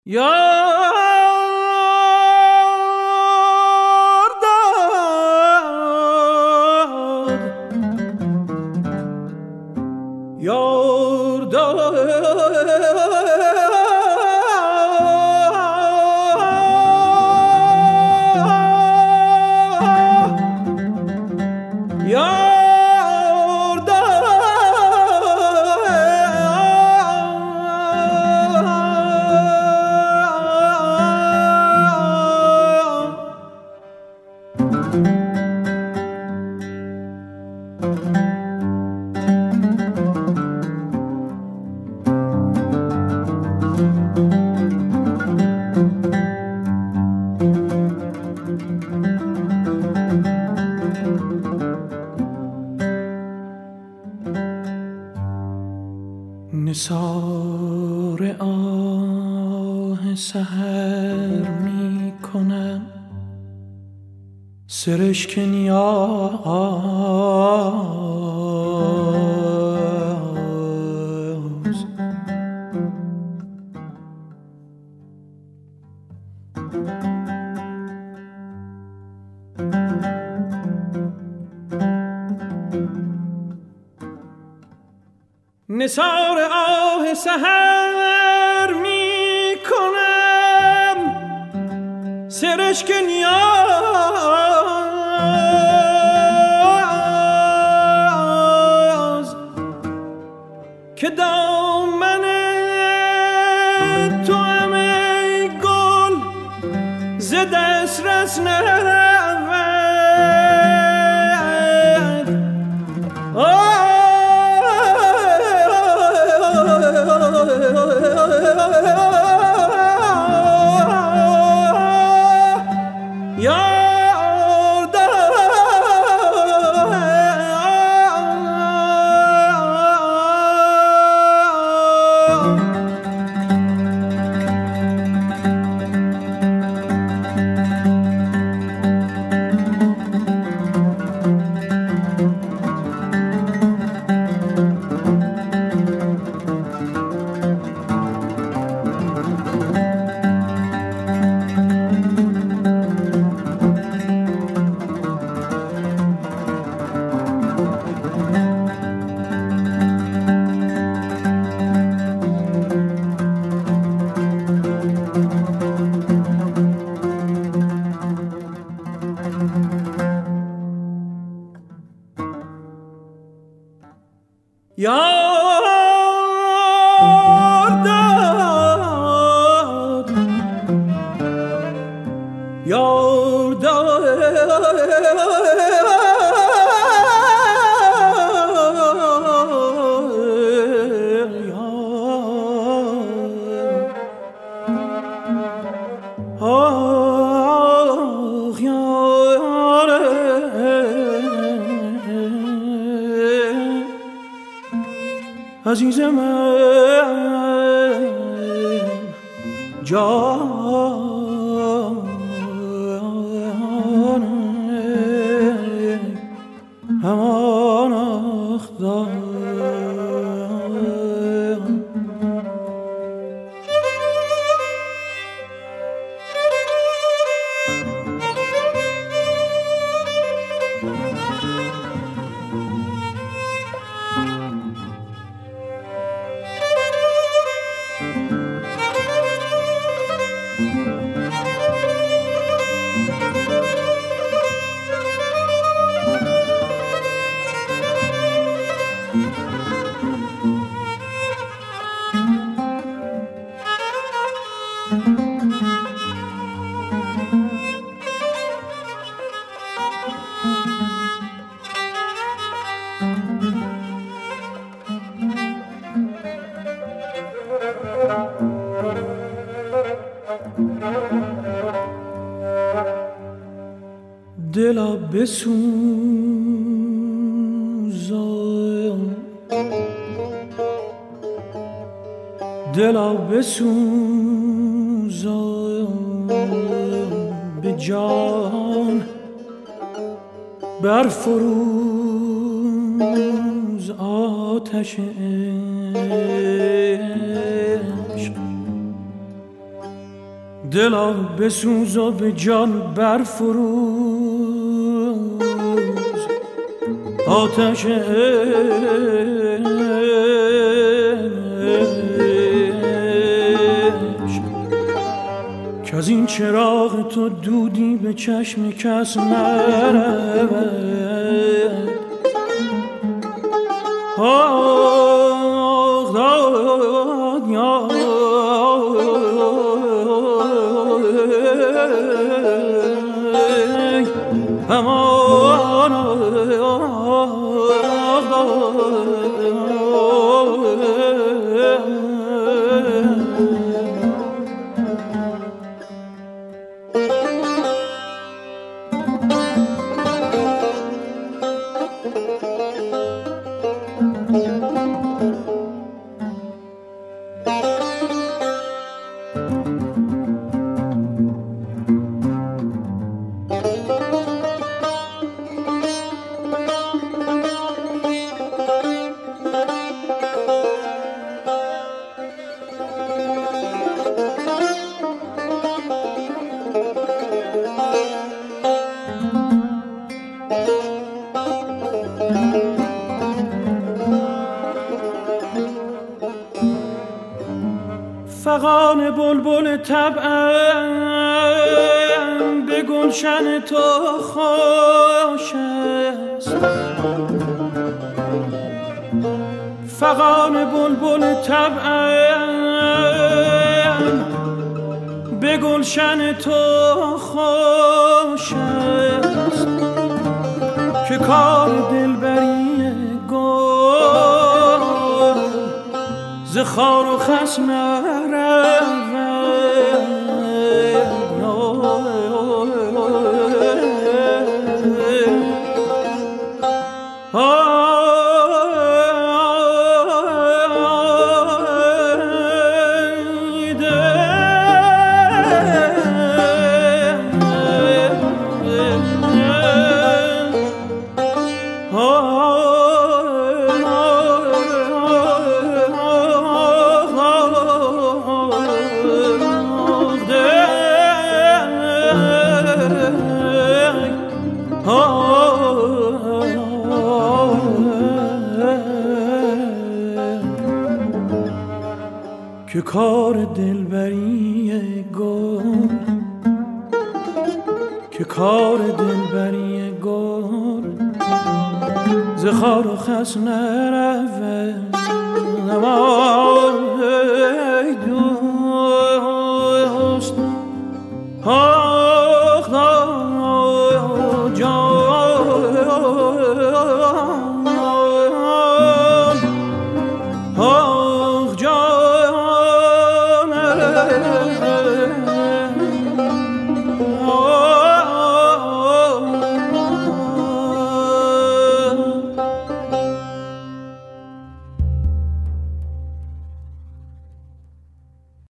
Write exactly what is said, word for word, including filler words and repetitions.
یار داد یار داد نثار آه سحر می کنم سرشک نیاز نثار آه سحر می کنم سرشک نیاز که دامن تو هم ای گل ز دسترس نرود یار داد یار داد آه یار عزیز من جان همان اخدار دلا بسوزان دلا بسوزان به جان برفروز آتش عشق دلا بسوز و به جان برفروز آتش عشق که از این چراغ تو دودی به چشم کس نرود. آه داد یا امان فغان بلبل طبعم به گلشن تو خوش است. فغان بلبل طبعم به گلشن تو خوش است که کار دلبری گل ز خار و خس نرود. که کار دلبری گل که کار دلبری گل ز خار و خس نرود. ای دو